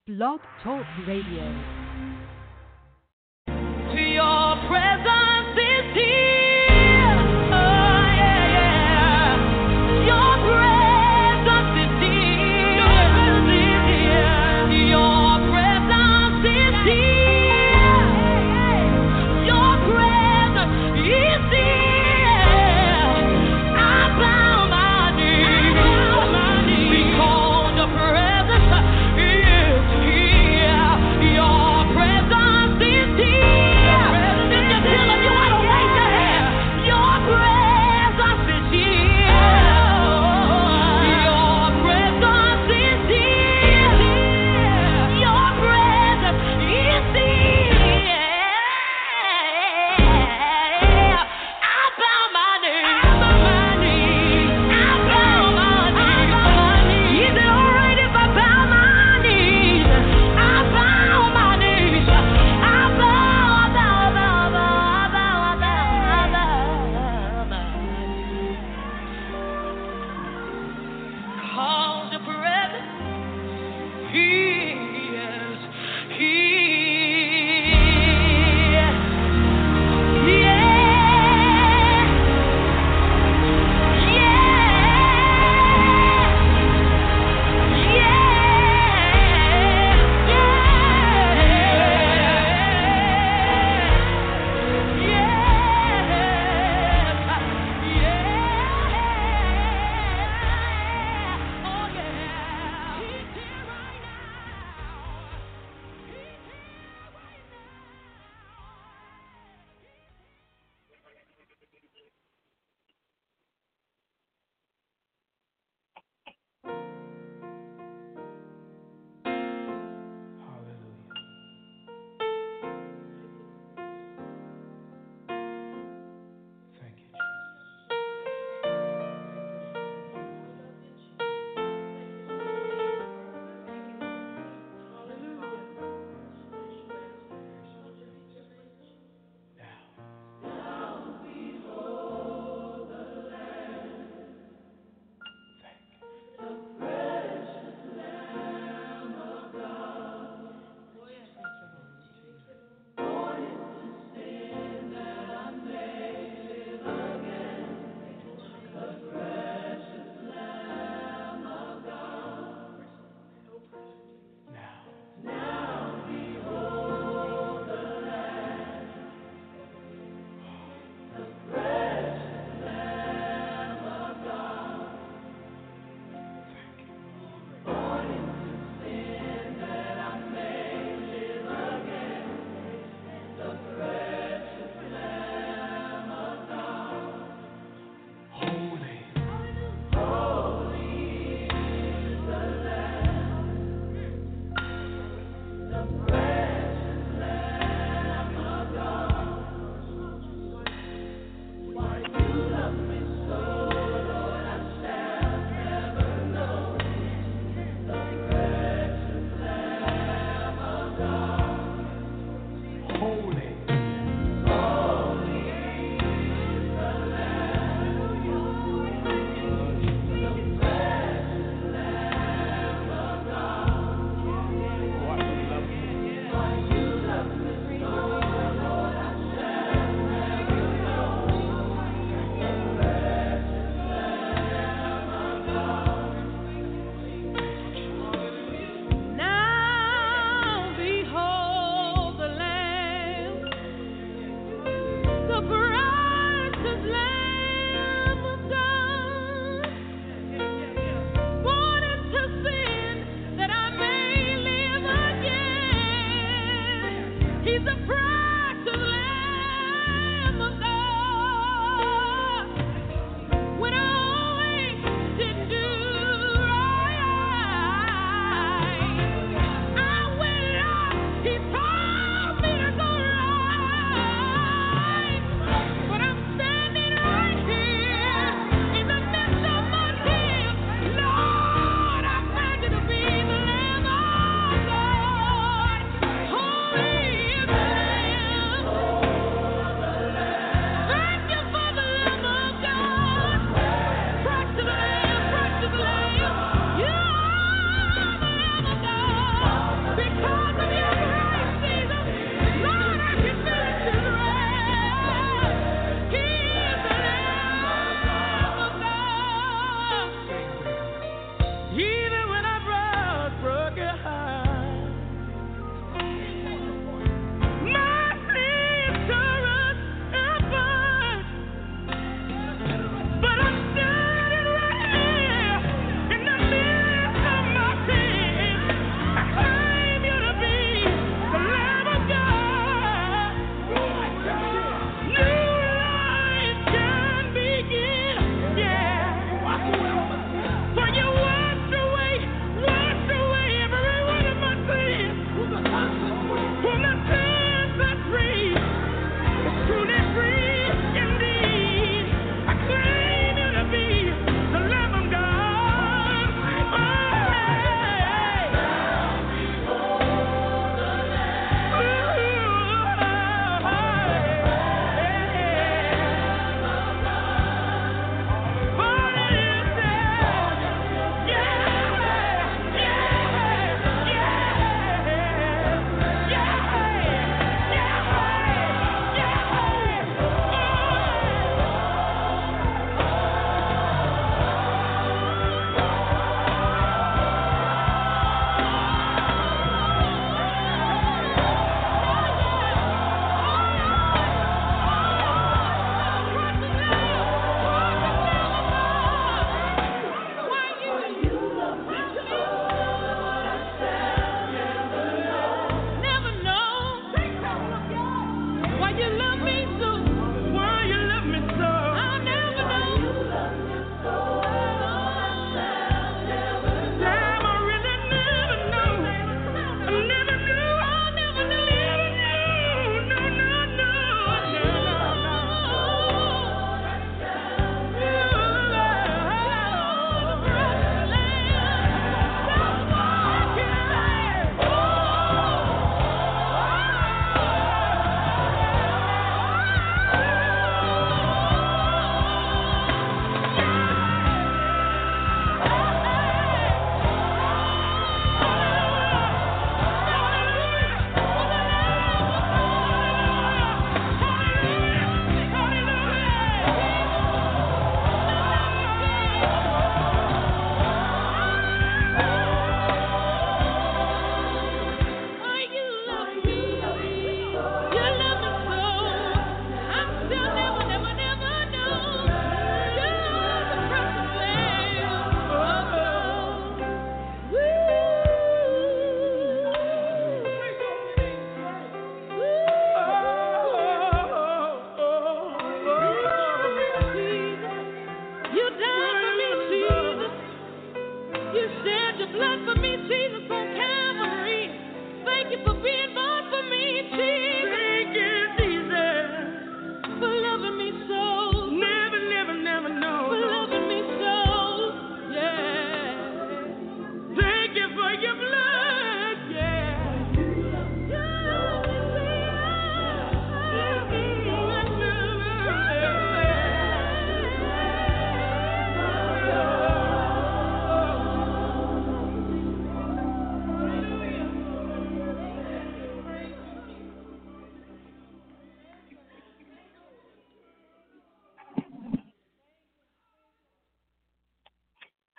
Blog Talk Radio. To your presence is here. Oh, yeah, yeah. Your presence is here. Your presence is here. Your presence is here. I bow my knees because your presence is here. Your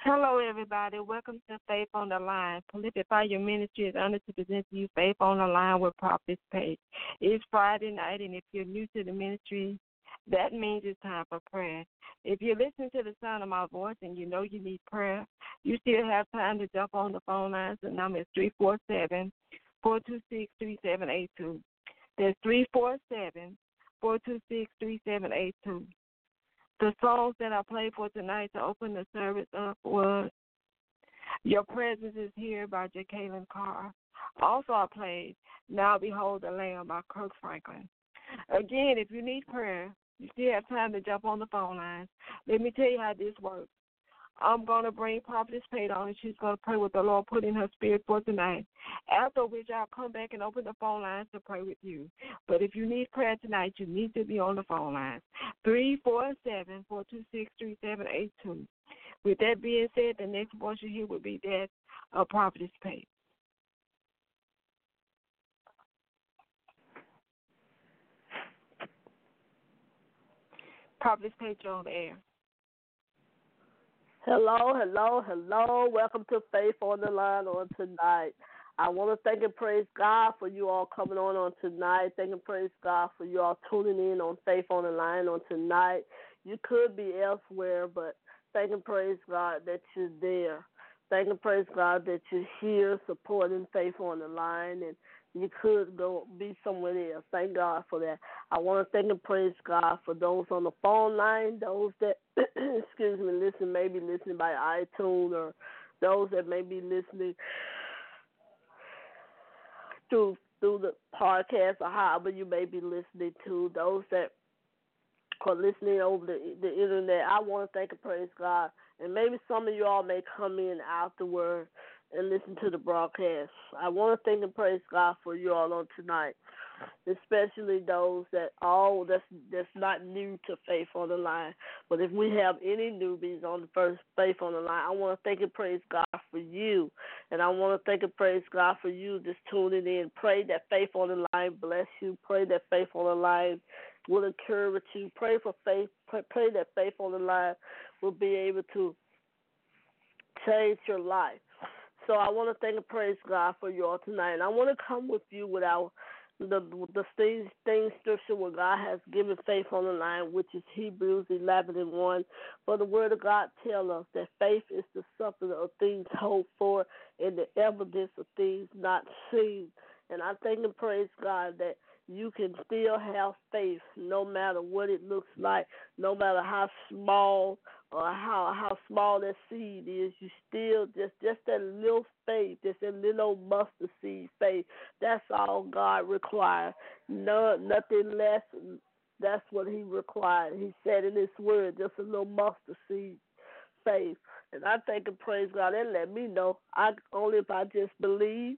Hello, everybody. Welcome to Faith on the Line. Prolific Fire Ministry is honored to present to you Faith on the Line with Prophet Page. It's Friday night, and if you're new to the ministry, that means it's time for prayer. If you're listening to the sound of my voice and you know you need prayer, you still have time to jump on the phone lines. The number is 347-426-3782. That's 347-426-3782. The songs that I played for tonight to open the service up was Your Presence is Here by Jacqueline Carr. Also, I played Now Behold the Lamb by Kirk Franklin. Again, if you need prayer, you still have time to jump on the phone lines. Let me tell you how this works. I'm going to bring Prophetess Pate on, and she's going to pray with the Lord put in her spirit for tonight, after which I'll come back and open the phone lines to pray with you. But if you need prayer tonight, you need to be on the phone lines, 347-426-3782. With that being said, the next voice you hear will be that of Prophetess Pate. Prophetess Pate, you're on the air. Hello. Welcome to Faith on the Line on tonight. I want to thank and praise God for you all coming on tonight. Thank and praise God for you all tuning in on Faith on the Line on tonight. You could be elsewhere, but thank and praise God that you're there. Thank and praise God that you're here supporting Faith on the Line, and you could go be somewhere else. Thank God for that. I want to thank and praise God for those on the phone line, those that, maybe listening by iTunes, or those that may be listening through the podcast, or however you may be listening to, those that are listening over the internet. I want to thank and praise God. And maybe some of you all may come in afterward and listen to the broadcast. I want to thank and praise God for you all on tonight, especially those that's not new to Faith on the Line. But if we have any newbies on the first Faith on the Line, I want to thank and praise God for you. And I want to thank and praise God for you just tuning in. Pray that Faith on the Line bless you. Pray that Faith on the Line will encourage you. Pray for faith. Pray that Faith on the Line will be able to change your life. So I want to thank and praise God for you all tonight. And I want to come with you with the thing scripture where God has given Faith on the Line, which is Hebrews 11:1. For the word of God tells us that faith is the substance of things hoped for and the evidence of things not seen. And I thank and praise God that you can still have faith no matter what it looks like, no matter how small or how small that seed is. You still just that little faith, just that little mustard seed faith. That's all God requires. Nothing less. That's what He required. He said in His word, just a little mustard seed faith. And I thank and praise God. And let me know, only if I just believe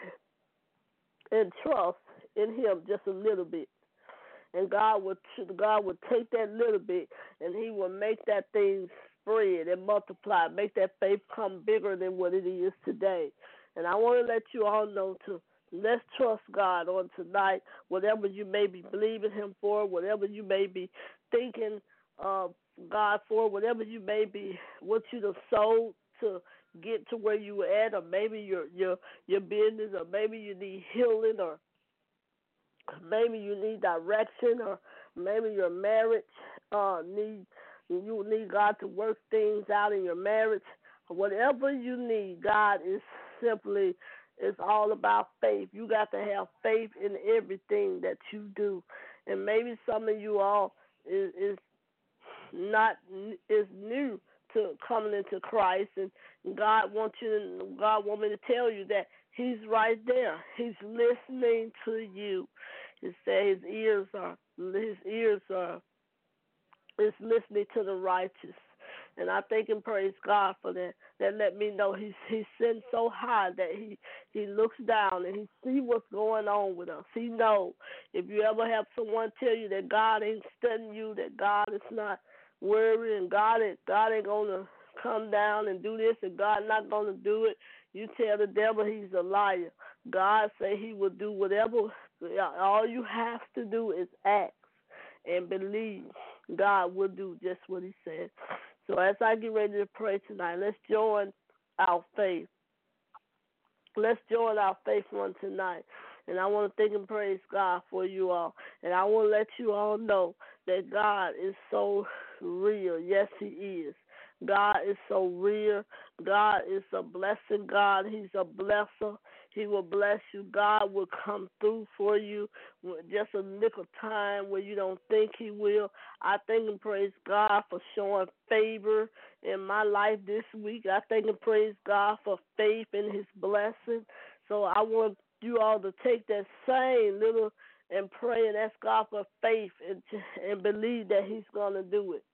and trust in Him just a little bit. And God would take that little bit and He will make that thing spread and multiply, make that faith come bigger than what it is today. And I want to let you all know let's trust God on tonight, whatever you may be believing Him for, whatever you may be thinking of God for, whatever you may be, what you have sold to get to where you were at, or maybe your business, or maybe you need healing, or maybe you need direction, or maybe your marriage you need God to work things out in your marriage. Whatever you need, God is it's all about faith. You got to have faith in everything that you do. And maybe some of you all is new to coming into Christ, and God wants me to tell you that He's right there. He's listening to you. He said his ears are is listening to the righteous. And I thank and praise God for that. That let me know He's sitting so high that He looks down and He sees what's going on with us. He knows. If you ever have someone tell you that God ain't studying you, that God is not worrying, God ain't gonna come down and do this, and God not gonna do it, you tell the devil he's a liar. God say He will do whatever. All you have to do is ask and believe. God will do just what He said. So as I get ready to pray tonight, let's join our faith. Let's join our faith on tonight. And I want to thank and praise God for you all. And I want to let you all know that God is so real. Yes, He is. God is so real. God is a blessing God. He's a blesser. He will bless you. God will come through for you just a nick of time when you don't think He will. I thank and praise God for showing favor in my life this week. I thank and praise God for faith in His blessing. So I want you all to take that same little and pray and ask God for faith and believe that He's going to do it.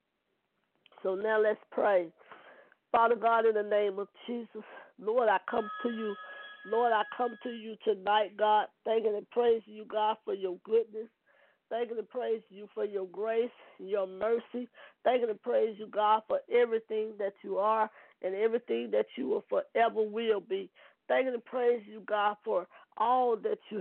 So now let's pray. Father God, in the name of Jesus, Lord, I come to you. Lord, I come to you tonight, God, thanking and praising you, God, for your goodness. Thanking and praising you for your grace, your mercy. Thanking and praising you, God, for everything that you are and everything that you will forever will be. Thanking and praising you, God, for all that you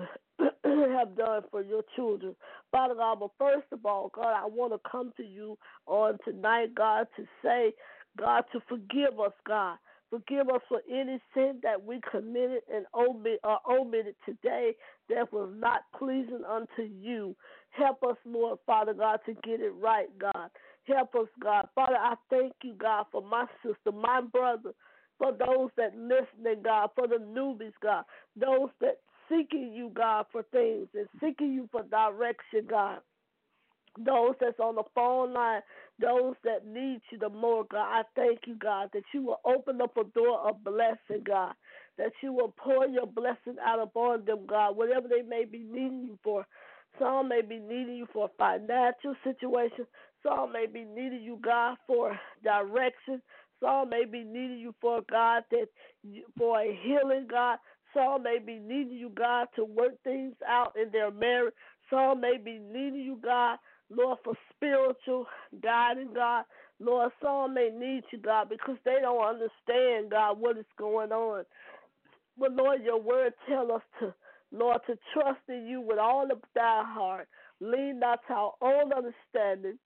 have done for your children. Father God, but first of all, God, I want to come to you on tonight, God, to say, God, to forgive us, God. Forgive us for any sin that we committed and omitted today that was not pleasing unto you. Help us, Lord, Father God, to get it right, God. Help us, God. Father, I thank you, God, for my sister, my brother, for those that listening, God, for the newbies, God, those that seeking you, God, for things and seeking you for direction, God. Those that's on the phone line, those that need you the more, God, I thank you, God, that you will open up a door of blessing, God, that you will pour your blessing out upon them, God, whatever they may be needing you for. Some may be needing you for a financial situation. Some may be needing you, God, for direction. Some may be needing you for, God, for a healing, God. Some may be needing you, God, to work things out in their marriage. Some may be needing you, God, Lord, for spiritual guiding, God. Lord, some may need you, God, because they don't understand, God, what is going on. But, Lord, your word tells us to, Lord, to trust in you with all of thy heart. Lean not to our own understanding.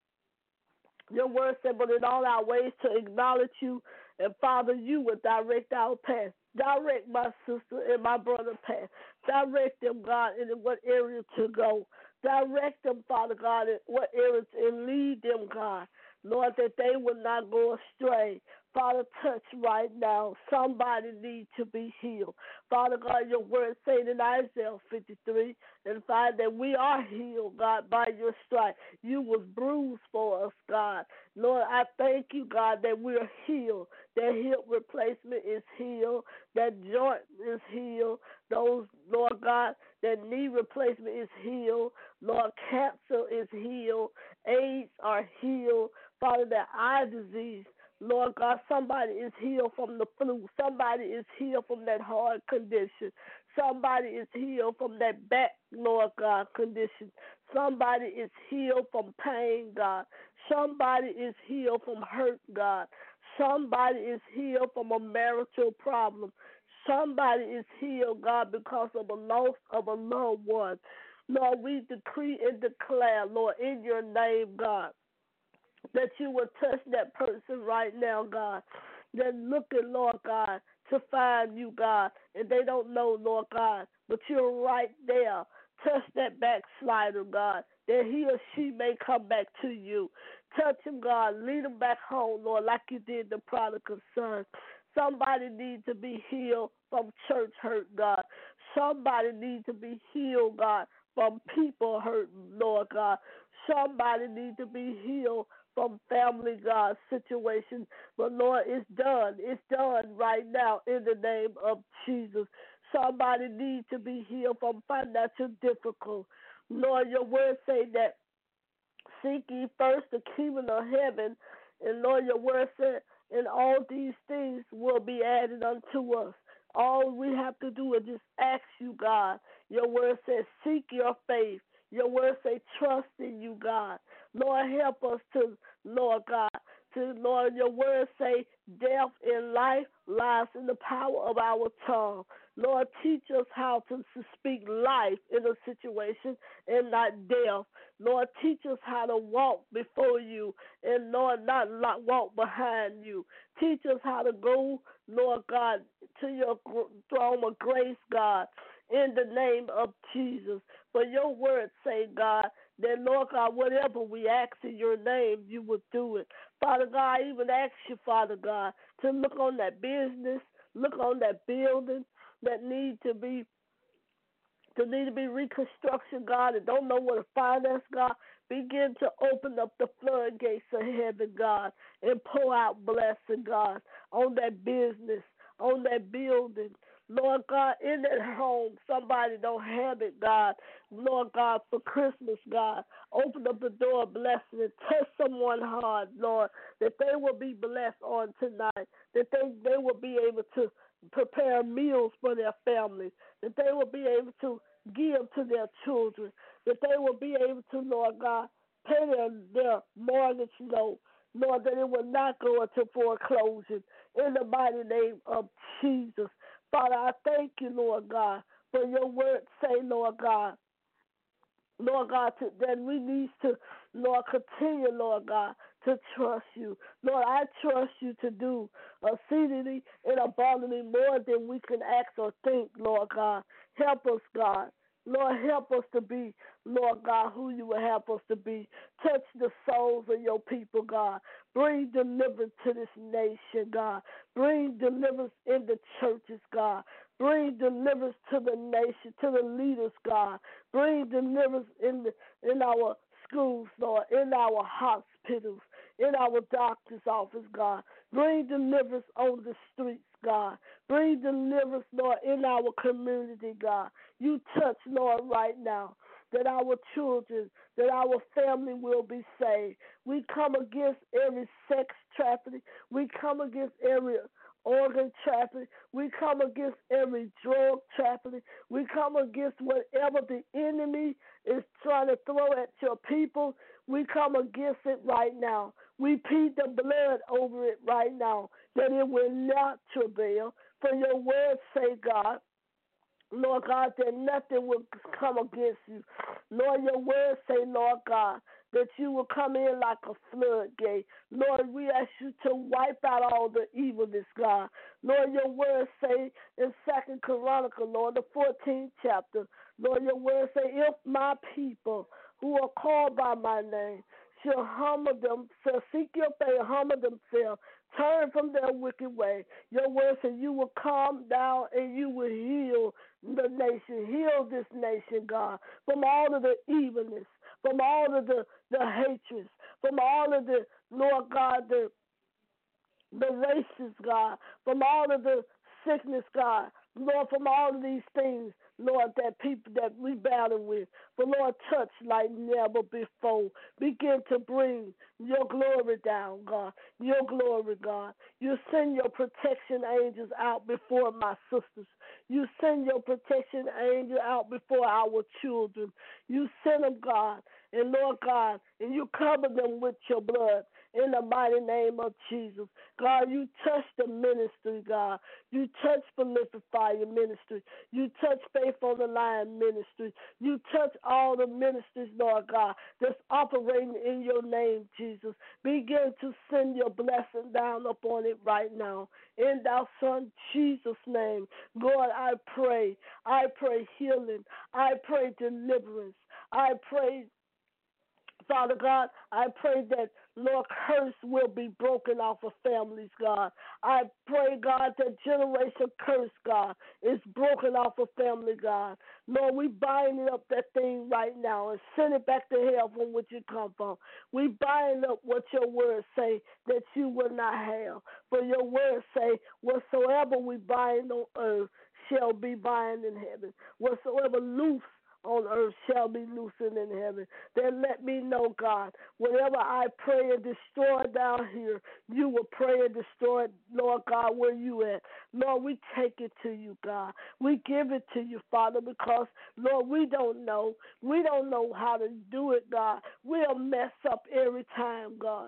Your word said, but in all our ways to acknowledge you, and Father, you will direct our path. Direct my sister and my brother path. Direct them, God, in what area to go. Direct them, Father God, in what areas, and lead them, God, Lord, that they will not go astray. Father, touch right now. Somebody needs to be healed. Father God, your word saying in Isaiah 53 and 5 that we are healed, God, by your stripe. You was bruised for us, God. Lord, I thank you, God, that we're healed. That hip replacement is healed. That joint is healed. Those, Lord God, that knee replacement is healed. Lord, cancer is healed. AIDS are healed. Father, that eye disease, Lord God, somebody is healed from the flu. Somebody is healed from that heart condition. Somebody is healed from that back, Lord God, condition. Somebody is healed from pain, God. Somebody is healed from hurt, God. Somebody is healed from a marital problem. Somebody is healed, God, because of the loss of a loved one. Lord, we decree and declare, Lord, in your name, God, that you will touch that person right now, God. They're looking, Lord God, to find you, God, and they don't know, Lord God, but you're right there. Touch that backslider, God, that he or she may come back to you. Touch him, God. Lead him back home, Lord, like you did the prodigal son. Somebody needs to be healed from church hurt, God. Somebody needs to be healed, God, from people hurt, Lord God. Somebody needs to be healed from family, God, situation. But, Lord, it's done. It's done right now in the name of Jesus. Somebody needs to be healed from financial difficulty. Lord, your word say that seek ye first the kingdom of heaven. And, Lord, your word said, and all these things will be added unto us. All we have to do is just ask you, God. Your word says, seek your faith. Your word say, trust in you, God. Lord, help us to, Lord God, to, Lord, your word say, death and life lies in the power of our tongue. Lord, teach us how to speak life in a situation and not death. Lord, teach us how to walk before you and, Lord, not walk behind you. Teach us how to go, Lord God, to your throne of grace, God, in the name of Jesus. For your word say, God, that, Lord God, whatever we ask in your name, you will do it. Father God, I even ask you, Father God, to look on that business, look on that building that need to be reconstruction, God, and don't know where to finance, God. Begin to open up the floodgates of heaven, God, and pour out blessing, God, on that business, on that building. Lord God, in that home, somebody don't have it, God. Lord God, for Christmas, God, open up the door of blessing and touch someone hard, Lord, that they will be blessed on tonight, that they will be able to prepare meals for their families, that they will be able to give to their children, that they will be able to, Lord God, pay their mortgage note, Lord, that it will not go into foreclosure. In the mighty name of Jesus. Father, I thank you, Lord God, for your word say, Lord God, that we need to, Lord, continue, Lord God, to trust you. Lord, I trust you to do exceedingly and abundantly more than we can ask or think, Lord God. Help us, God. Lord, help us to be, Lord God, who you will help us to be. Touch the souls of your people, God. Bring deliverance to this nation, God. Bring deliverance in the churches, God. Bring deliverance to the nation, to the leaders, God. Bring deliverance in our schools, Lord, in our hospitals, in our doctor's office, God. Bring deliverance on the streets, God. Bring deliverance, Lord, in our community, God. You touch, Lord, right now, that our children, that our family will be saved. We come against every sex trafficking. We come against every organ trafficking. We come against every drug trafficking. We come against whatever the enemy is trying to throw at your people. We come against it right now. We plead the blood over it right now, that it will not travail. For your word say, God, Lord God, that nothing will come against you. Lord, your word say, Lord God, that you will come in like a floodgate. Lord, we ask you to wipe out all the evilness, God. Lord, your word say in 2 Chronicles, Lord, the 14th chapter, Lord, your word say, if my people who are called by my name shall humble themselves, seek your face, humble themselves, turn from their wicked way. Your word says you will calm down and you will heal the nation. Heal this nation, God, from all of the evilness, from all of the hatreds, from all of the, Lord God, the races, God, from all of the sickness, God, Lord, from all of these things, Lord, that people that we battle with. But Lord, touch like never before. Begin to bring your glory down, God. Your glory, God. You send your protection angels out before my sisters. You send your protection angel out before our children. You send them, God, and Lord God, and you cover them with your blood. In the mighty name of Jesus. God, you touch the ministry, God. You touch Prolific Fire Ministry. You touch Faith on the Line Ministry. You touch all the ministries, Lord God, that's operating in your name, Jesus. Begin to send your blessing down upon it right now. In thy Son, Jesus' name. God, I pray healing. I pray deliverance. I pray, Father God, I pray that, Lord, curse will be broken off of families, God. I pray, God, that generation curse, God, is broken off of family, God. Lord, we bind up that thing right now and send it back to hell from which it come from. We bind up what your words say that you will not have. For your words say, whatsoever we bind on earth shall be bind in heaven. Whatsoever loose on earth shall be loosened in heaven. Then let me know, God, whatever I pray and destroy down here, you will pray and destroy it, Lord God, where you at. Lord, we take it to you, God. We give it to you, Father, because, Lord, we don't know. We don't know how to do it, God. We'll mess up every time, God.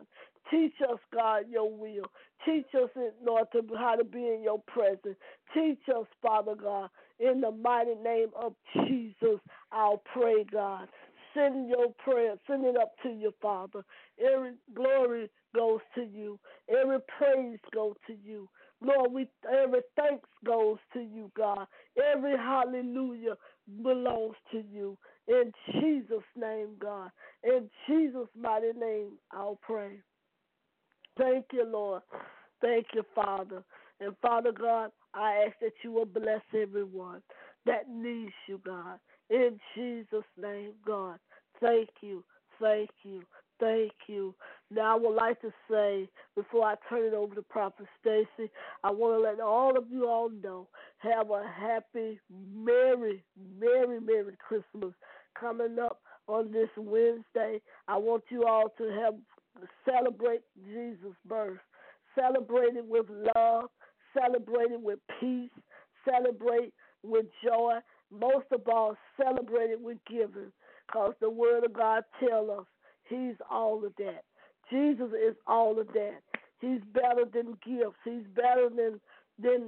Teach us, God, your will. Teach us, Lord, how to be in your presence. Teach us, Father God, in the mighty name of Jesus, I'll pray, God. Send your prayer, send it up to you, Father. Every glory goes to you. Every praise goes to you. Lord, every thanks goes to you, God. Every hallelujah belongs to you. In Jesus' name, God. In Jesus' mighty name, I'll pray. Thank you, Lord. Thank you, Father. And Father God, I ask that you will bless everyone that needs you, God. In Jesus' name, God. Thank you. Thank you. Thank you. Now I would like to say, before I turn it over to Prophet Stacy, I want to let all of you all know, have a happy, merry, merry, merry Christmas coming up on this Wednesday. I want you all to celebrate Jesus' birth. Celebrate it with love. Celebrate it with peace. Celebrate with joy. Most of all, celebrate it with giving, because the Word of God tells us He's all of that. Jesus is all of that. He's better than gifts. He's better than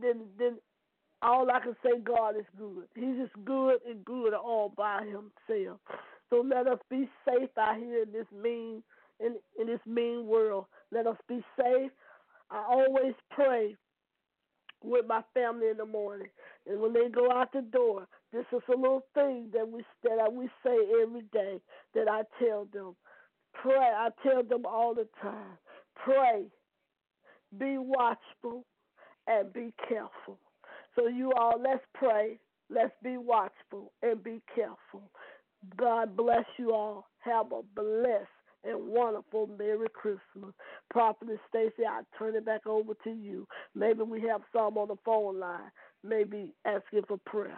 all I can say. God is good. He's just good and good all by Himself. So let us be safe out here in this mean world. Let us be safe. I always pray with my family in the morning, and when they go out the door, this is a little thing that we say every day that I tell them. Pray. I tell them all the time. Pray, be watchful, and be careful. So you all, let's pray. Let's be watchful and be careful. God bless you all. Have a blessed and wonderful Merry Christmas. Prophetess Stacy, I turn it back over to you. Maybe we have some on the phone line, maybe asking for prayer.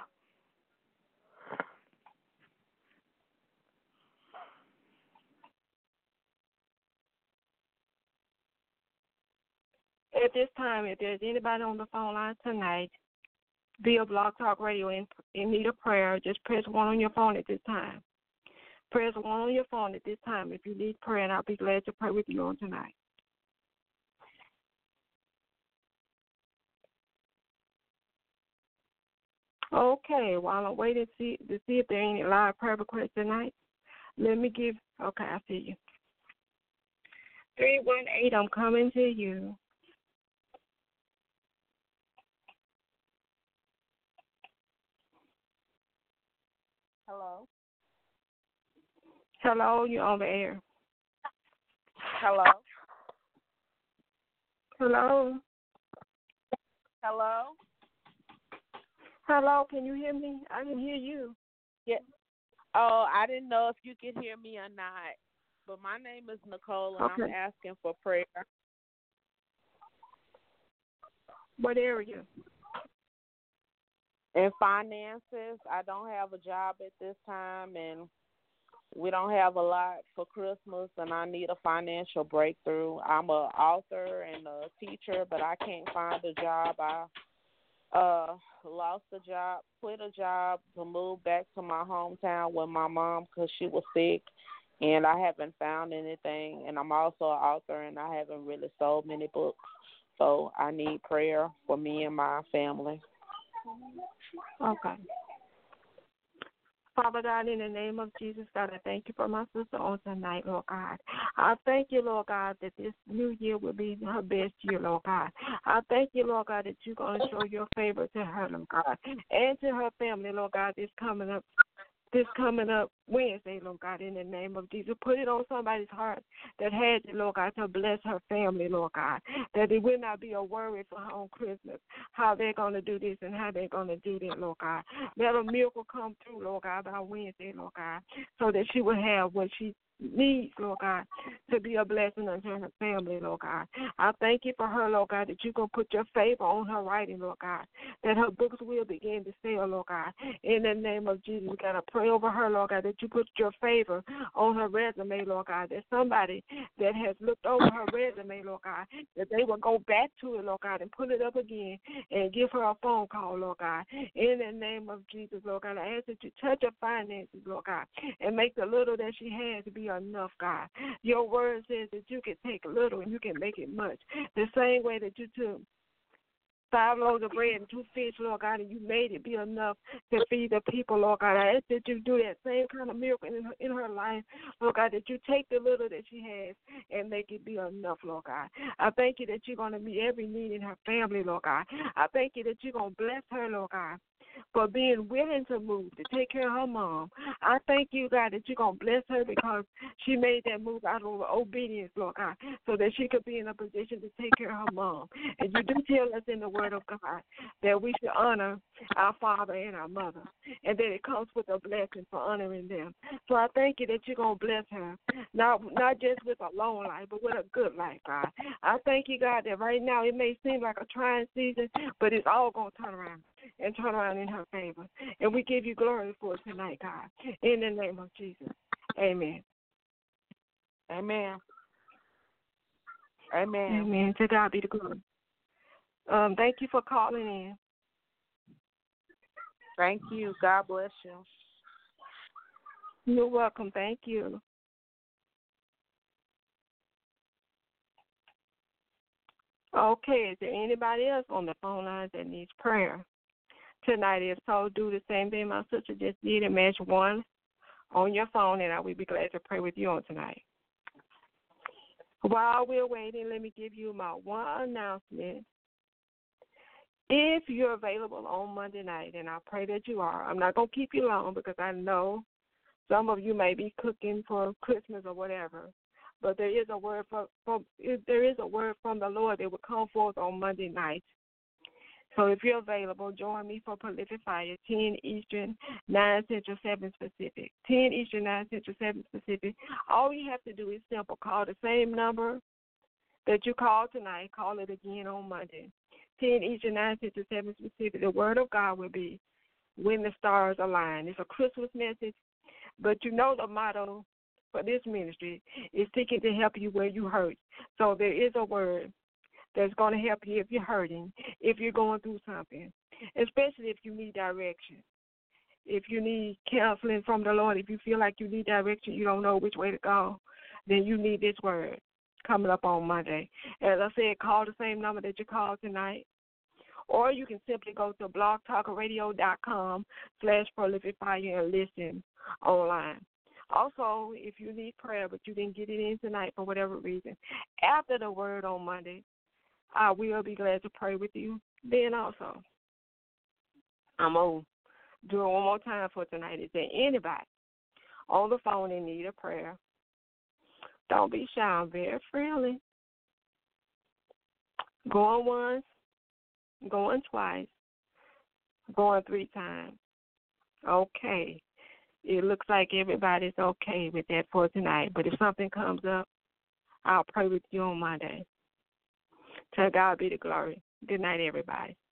At this time, if there's anybody on the phone line tonight, via Blog Talk Radio in need of prayer, just press 1 on your phone at this time. Press 1 on your phone at this time if you need prayer, and I'll be glad to pray with you on tonight. Okay, while I'm waiting to see if there are any live prayer requests tonight, okay, I see you. 318, I'm coming to you. Hello. Hello, you're on the air. Hello. Hello. Hello. Hello, can you hear me? I can hear you. Yeah. Oh, I didn't know if you could hear me or not. But my name is Nicole, and okay. I'm asking for prayer. What area? In finances, I don't have a job at this time, and we don't have a lot for Christmas, and I need a financial breakthrough. I'm an author and a teacher, but I can't find a job. I lost a job, quit a job to move back to my hometown with my mom because she was sick, and I haven't found anything. And I'm also an author, and I haven't really sold many books. So I need prayer for me and my family. Okay. Father God, in the name of Jesus, God, I thank you for my sister on tonight, Lord God. I thank you, Lord God, that this new year will be her best year, Lord God. I thank you, Lord God, that you're going to show your favor to her, Lord God, and to her family, Lord God, this coming up Wednesday, Lord God, in the name of Jesus. Put it on somebody's heart that had it, Lord God, to bless her family, Lord God, that it will not be a worry for her on Christmas, how they're going to do this and how they're going to do that, Lord God. Let a miracle come through, Lord God, by Wednesday, Lord God, so that she will have what she needs, Lord God, to be a blessing unto her family, Lord God. I thank you for her, Lord God, that you're going to put your favor on her writing, Lord God, that her books will begin to sell, Lord God. In the name of Jesus, we got to pray over her, Lord God, that you put your favor on her resume, Lord God, that somebody that has looked over her resume, Lord God, that they will go back to it, Lord God, and put it up again and give her a phone call, Lord God. In the name of Jesus, Lord God, I ask that you touch her finances, Lord God, and make the little that she has to be be enough, God. Your word says that you can take little and you can make it much. The same way that you took 5 loaves of bread and 2 fish, Lord God, and you made it be enough to feed the people, Lord God. I ask that you do that same kind of miracle in her life, Lord God, that you take the little that she has and make it be enough, Lord God. I thank you that you're going to meet every need in her family, Lord God. I thank you that you're going to bless her, Lord God, for being willing to move, to take care of her mom. I thank you, God, that you're going to bless her because she made that move out of obedience, Lord God, so that she could be in a position to take care of her mom. And you do tell us in the Word of God that we should honor our father and our mother, and that it comes with a blessing for honoring them. So I thank you that you're going to bless her, not just with a long life, but with a good life, God. I thank you, God, that right now it may seem like a trying season, but it's all going to turn around in her favor. And we give you glory for it tonight, God. In the name of Jesus. Amen. Amen. Amen. Amen. To God be the glory. Thank you for calling in. Thank you. God bless you. You're welcome. Thank you. Okay, is there anybody else on the phone lines that needs prayer tonight? If so, do the same thing my sister just did and match 1 on your phone, and I will be glad to pray with you on tonight. While we're waiting, let me give you my one announcement. If you're available on Monday night, and I pray that you are, I'm not going to keep you long because I know some of you may be cooking for Christmas or whatever, but there is a word from the Lord that will come forth on Monday night. So if you're available, join me for Prolific Fire, 10 Eastern, 9 Central, 7 Pacific. 10 Eastern, 9 Central, 7 Pacific. All you have to do is simple. Call the same number that you called tonight. Call it again on Monday. 10 Eastern, 9 Central, 7 Pacific. The word of God will be when the stars align. It's a Christmas message, but you know the motto for this ministry is seeking to help you where you hurt. So there is a word that's going to help you if you're hurting, if you're going through something, especially if you need direction, if you need counseling from the Lord, if you feel like you need direction, you don't know which way to go, then you need this word coming up on Monday. As I said, call the same number that you called tonight, or you can simply go to blogtalkradio.com/prolificfire and listen online. Also, if you need prayer but you didn't get it in tonight for whatever reason, after the word on Monday, I will be glad to pray with you. Then also, I'm going to do it one more time for tonight. Is there anybody on the phone in need of prayer? Don't be shy. I'm very friendly. Going once, going twice, going 3 times. Okay. It looks like everybody's okay with that for tonight. But if something comes up, I'll pray with you on Monday. To God be the glory. Good night, everybody.